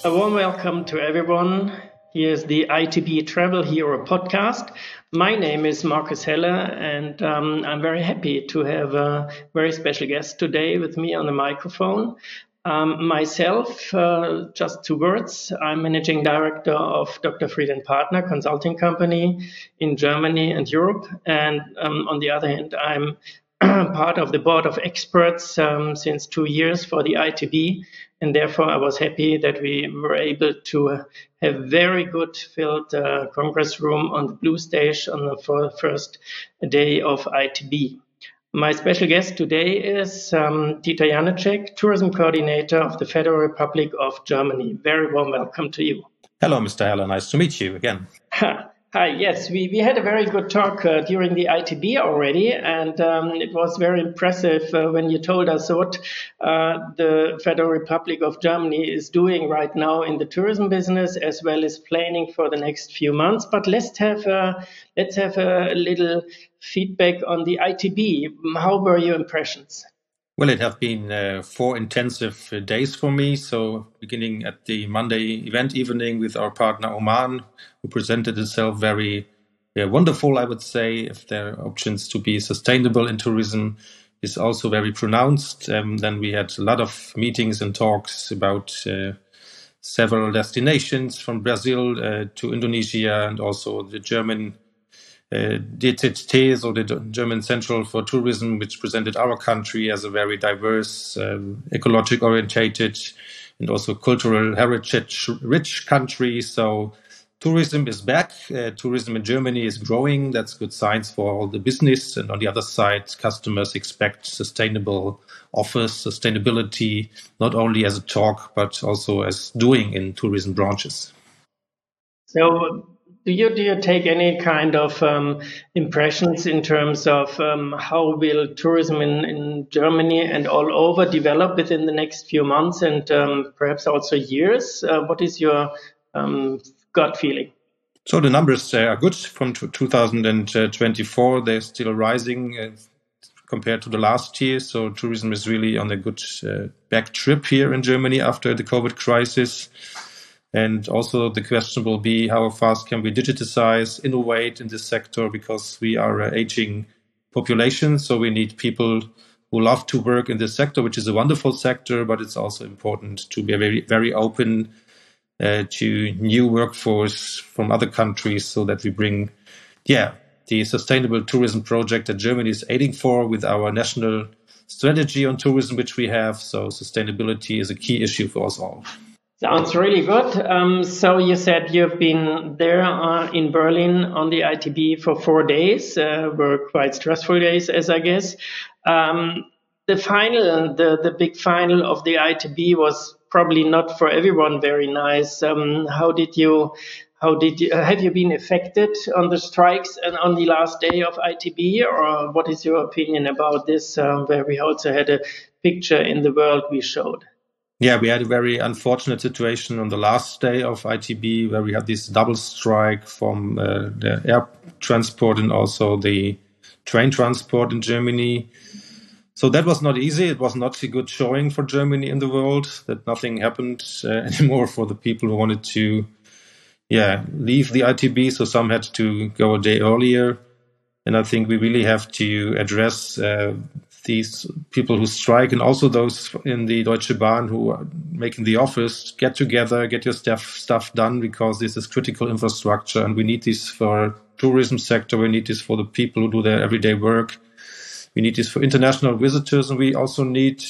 A warm welcome to everyone. Here's the ITB Travel Hero podcast. My name is Markus Heller, and I'm very happy to have a very special guest today with me on the microphone. Myself, just two words. I'm managing director of Dr. Fried & Partner consulting company in Germany and Europe. And on the other hand, I'm part of the board of experts since 2 years for the ITB. And therefore, I was happy that we were able to have very good filled Congress room on the Blue Stage on the first day of ITB. My special guest today is Dieter Janecek, Tourism Coordinator of the Federal Republic of Germany. Very warm welcome to you. Hello, Mr. Heller. Nice to meet you again. Hi, yes, we had a very good talk during the ITB already, and it was very impressive when you told us what the Federal Republic of Germany is doing right now in the tourism business, as well as planning for the next few months. But let's have a little feedback on the ITB. How were your impressions? Well, it have been 4 intensive days for me. So beginning at the Monday event evening with our partner Oman, who presented itself very wonderful, I would say. If there are options to be sustainable in tourism is also very pronounced. Then we had a lot of meetings and talks about several destinations from Brazil to Indonesia, and also the German DZT, so the German Central for Tourism, which presented our country as a very diverse, ecological orientated, and also cultural heritage rich country. So tourism is back. Tourism in Germany is growing. That's good signs for all the business. And on the other side, customers expect sustainable offers, sustainability, not only as a talk, but also as doing in tourism branches. So do you take any kind of impressions in terms of how will tourism in Germany and all over develop within the next few months and perhaps also years? What is your gut feeling? So the numbers are good from 2024. They're still rising compared to the last year. So tourism is really on a good back trip here in Germany after the COVID crisis. And also the question will be how fast can we digitize, innovate in this sector, because we are an aging population. So we need people who love to work in this sector, which is a wonderful sector, but it's also important to be very, very open to new workforce from other countries so that we bring, the sustainable tourism project that Germany is aiming for with our national strategy on tourism, which we have. So sustainability is a key issue for us all. Sounds really good. So you said you've been there in Berlin on the ITB for 4 days. Were quite stressful days, as I guess. The big final of the ITB was probably not for everyone very nice. Have you been affected on the strikes and on the last day of ITB, or what is your opinion about this? Where we also had a picture in the world we showed. Yeah, we had a very unfortunate situation on the last day of ITB where we had this double strike from the air transport and also the train transport in Germany. So that was not easy. It was not a good showing for Germany in the world, that nothing happened anymore for the people who wanted to leave the ITB. So some had to go a day earlier. And I think we really have to address these people who strike, and also those in the Deutsche Bahn who are making the office, get together, get your stuff done, because this is critical infrastructure and we need this for tourism sector. We need this for the people who do their everyday work. We need this for international visitors, and we also need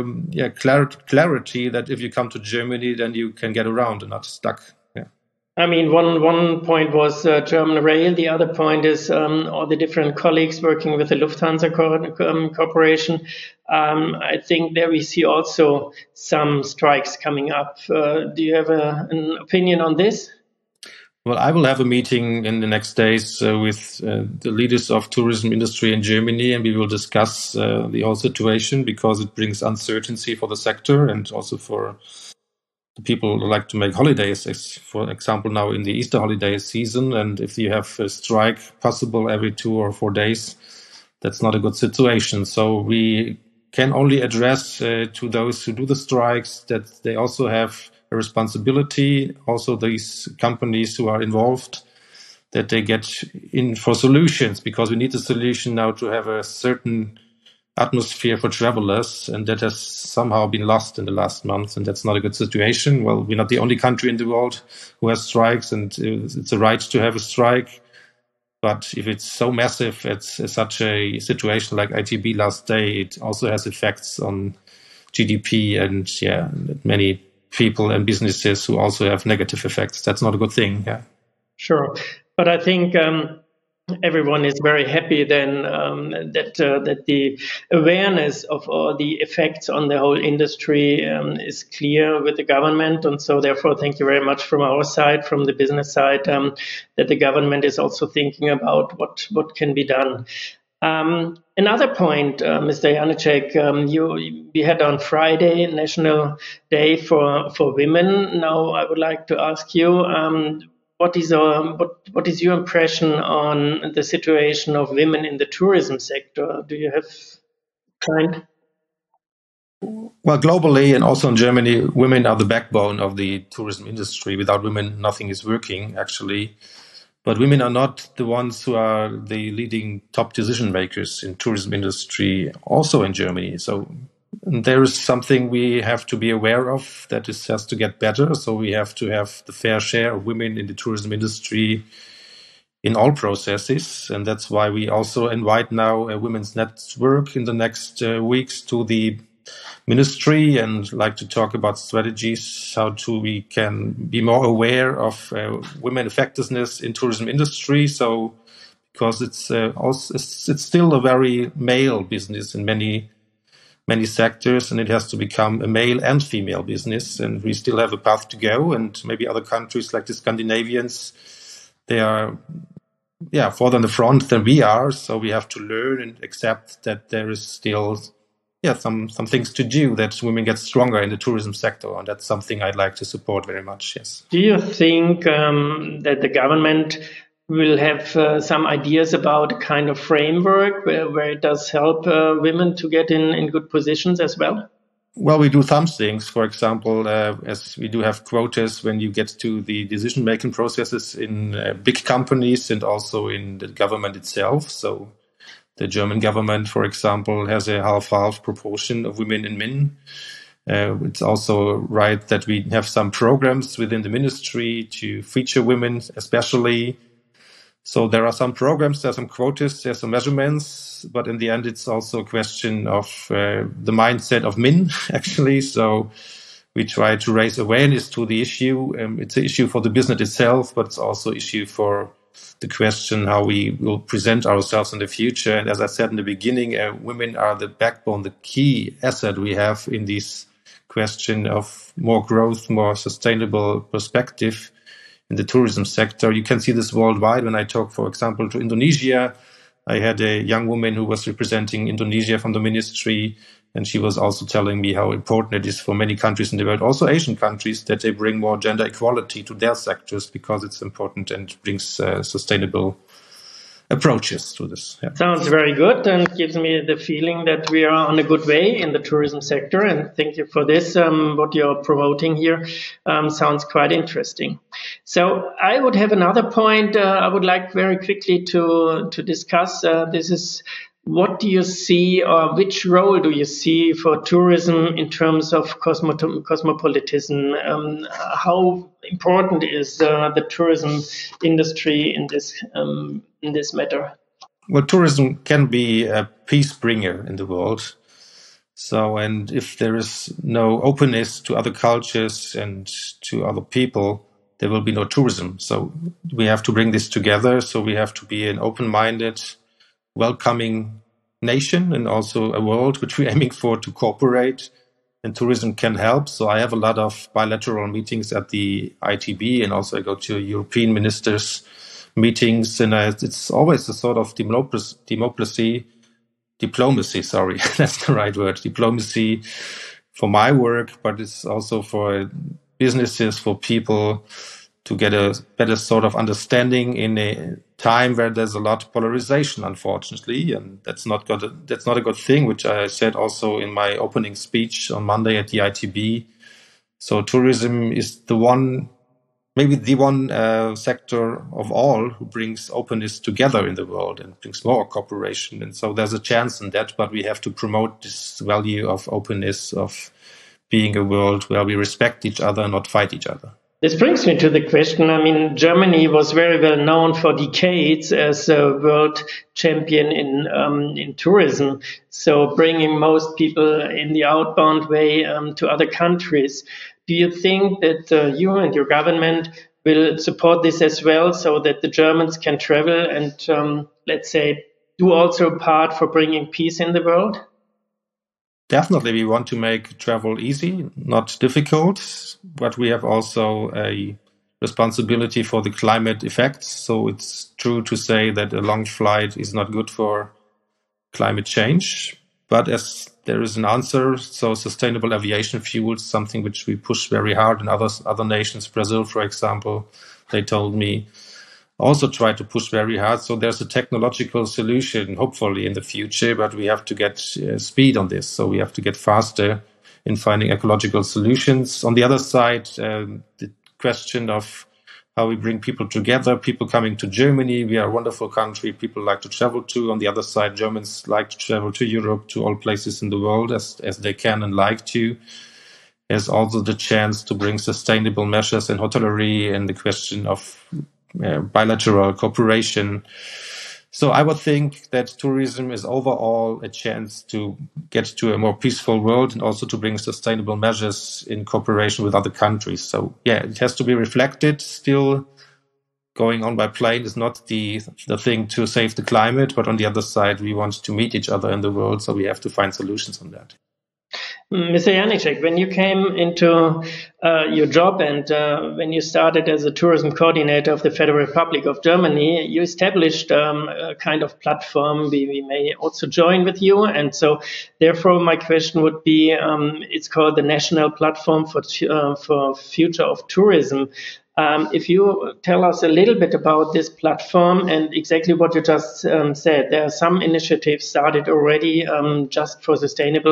clarity that if you come to Germany, then you can get around and not stuck. I mean, one point was German Rail. The other point is all the different colleagues working with the Lufthansa Corporation. I think there we see also some strikes coming up. Do you have an opinion on this? Well, I will have a meeting in the next days with the leaders of tourism industry in Germany, and we will discuss the whole situation, because it brings uncertainty for the sector and also for the people who like to make holidays, for example, now in the Easter holiday season. And if you have a strike possible every 2 or 4 days, that's not a good situation. So we can only address to those who do the strikes that they also have a responsibility, also these companies who are involved, that they get in for solutions, because we need a solution now to have a certain atmosphere for travelers, and that has somehow been lost in the last month, and that's not a good situation. Well, we're not the only country in the world who has strikes, and it's a right to have a strike. But if it's so massive, it's such a situation like ITB last day, it also has effects on GDP and many people and businesses who also have negative effects. That's not a good thing. Yeah. Sure. But I think everyone is very happy then that the awareness of all the effects on the whole industry is clear with the government. And so therefore, thank you very much from our side, from the business side, that the government is also thinking about what can be done. Another point, Mr. Janecek, we had on Friday National Day for Women. Now I would like to ask you, what is your impression on the situation of women in the tourism sector? Do you have kind? Well, globally and also in Germany, women are the backbone of the tourism industry. Without women, nothing is working, actually. But women are not the ones who are the leading top decision makers in tourism industry, also in Germany. So there is something we have to be aware of, that it has to get better. So we have to have the fair share of women in the tourism industry in all processes. And that's why we also invite now a women's network in the next weeks to the ministry, and like to talk about strategies, how we can be more aware of women effectiveness in tourism industry. So because it's still a very male business in many sectors, and it has to become a male and female business, and we still have a path to go. And maybe other countries like the Scandinavians, they are further in the front than we are. So we have to learn and accept that there is still some things to do, that women get stronger in the tourism sector, and that's something I'd like to support very much. Yes. Do you think that the government will have some ideas about a kind of framework where it does help women to get in good positions as well? Well, we do some things. For example, as we do have quotas when you get to the decision-making processes in big companies and also in the government itself. So the German government, for example, has a half-half proportion of women and men. It's also right that we have some programs within the ministry to feature women especially. So there are some programs, there are some quotas, there are some measurements, but in the end, it's also a question of the mindset of men, actually. So we try to raise awareness to the issue. It's an issue for the business itself, but it's also an issue for the question how we will present ourselves in the future. And as I said in the beginning, women are the backbone, the key asset we have in this question of more growth, more sustainable perspective in the tourism sector. You can see this worldwide. When I talk, for example, to Indonesia, I had a young woman who was representing Indonesia from the ministry, and she was also telling me how important it is for many countries in the world, also Asian countries, that they bring more gender equality to their sectors, because it's important and brings sustainable approaches to this. Yeah. Sounds very good, and gives me the feeling that we are on a good way in the tourism sector. And thank you for this. What you're promoting here sounds quite interesting. So I would have another point I would like very quickly to discuss. This is, what do you see, or which role do you see for tourism in terms of cosmopolitanism? How important is the tourism industry in this matter? Well, tourism can be a peace bringer in the world. So, and if there is no openness to other cultures and to other people, there will be no tourism. So we have to bring this together. So we have to be an open-minded, welcoming nation, and also a world which we're aiming for to cooperate, and tourism can help. So I have a lot of bilateral meetings at the ITB, and also I go to European ministers meetings, and it's always a sort of diplomacy, that's the right word, diplomacy for my work, but it's also for businesses, for people to get a better sort of understanding in a time where there's a lot of polarization, unfortunately, and that's not a good thing, which I said also in my opening speech on Monday at the ITB, So tourism is maybe the one sector of all who brings openness together in the world and brings more cooperation. And so there's a chance in that, but we have to promote this value of openness, of being a world where we respect each other, not fight each other. This brings me to the question. I mean, Germany was very well known for decades as a world champion in tourism. So bringing most people in the outbound way to other countries. Do you think that you and your government will support this as well, so that the Germans can travel and, let's say, do also a part for bringing peace in the world? Definitely, we want to make travel easy, not difficult, but we have also a responsibility for the climate effects. So it's true to say that a long flight is not good for climate change. But as there is an answer, so sustainable aviation fuel is something which we push very hard in other nations. Brazil, for example, they told me, also try to push very hard. So there's a technological solution, hopefully, in the future, but we have to get speed on this. So we have to get faster in finding ecological solutions. On the other side, the question of how we bring people together, people coming to Germany. We are a wonderful country people like to travel to. On the other side, Germans like to travel to Europe, to all places in the world as they can and like to. There's also the chance to bring sustainable measures in hotelery and the question of bilateral cooperation. So I would think that tourism is overall a chance to get to a more peaceful world and also to bring sustainable measures in cooperation with other countries. So yeah, it has to be reflected. Still, going on by plane is not the thing to save the climate, but on the other side, we want to meet each other in the world, so we have to find solutions on that. Mr. Janicek, when you came into your job and when you started as a tourism coordinator of the Federal Republic of Germany, you established a kind of platform we may also join with you. And so therefore, my question would be, it's called the National Platform for Future of Tourism. If you tell us a little bit about this platform and exactly what you just said, there are some initiatives started already just for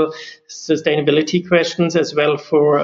sustainability questions, as well for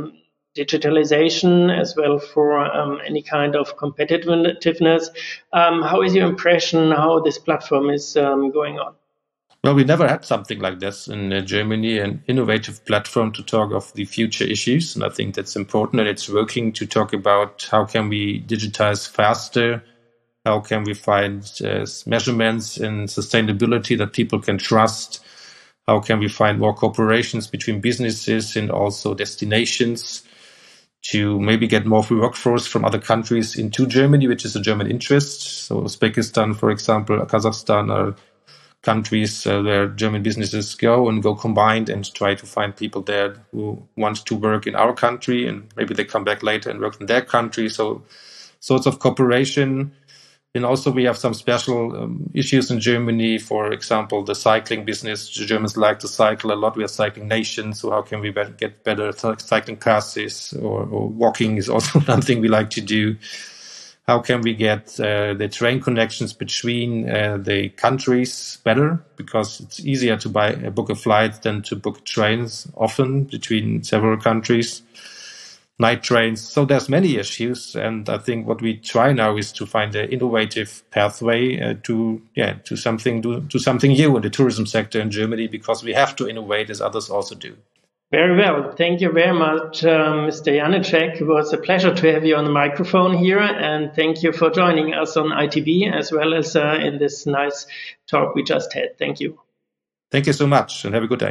digitalization, as well for any kind of competitiveness. How is your impression how this platform is going on? Well, we never had something like this in Germany, an innovative platform to talk of the future issues. And I think that's important, and it's working to talk about how can we digitize faster, how can we find measurements in sustainability that people can trust, how can we find more cooperations between businesses and also destinations to maybe get more workforce from other countries into Germany, which is a German interest. So Uzbekistan, for example, Kazakhstan are countries where German businesses go combined and try to find people there who want to work in our country, and maybe they come back later and work in their country. So sorts of cooperation. And also we have some special issues in Germany. For example, the cycling business. The Germans like to cycle a lot. We are cycling nations. So how can we get better cycling passes, or walking is also something we like to do. How can we get the train connections between the countries better? Because it's easier to book a flight than to book trains often between several countries, night trains. So there's many issues. And I think what we try now is to find an innovative pathway to something new in the tourism sector in Germany, because we have to innovate as others also do. Very well. Thank you very much, Mr. Janicek. It was a pleasure to have you on the microphone here, and thank you for joining us on ITB as well as in this nice talk we just had. Thank you. Thank you so much, and have a good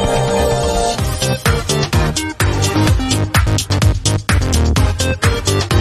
day.